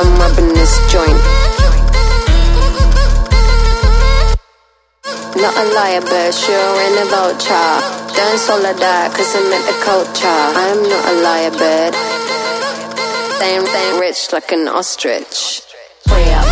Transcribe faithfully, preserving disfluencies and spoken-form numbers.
I'm rubbing this joint. Not a liar, but sure in a vulture. Don't swallow that, cause I'm at the culture. I'm not a liar, but staying, staying rich like an ostrich. Free up.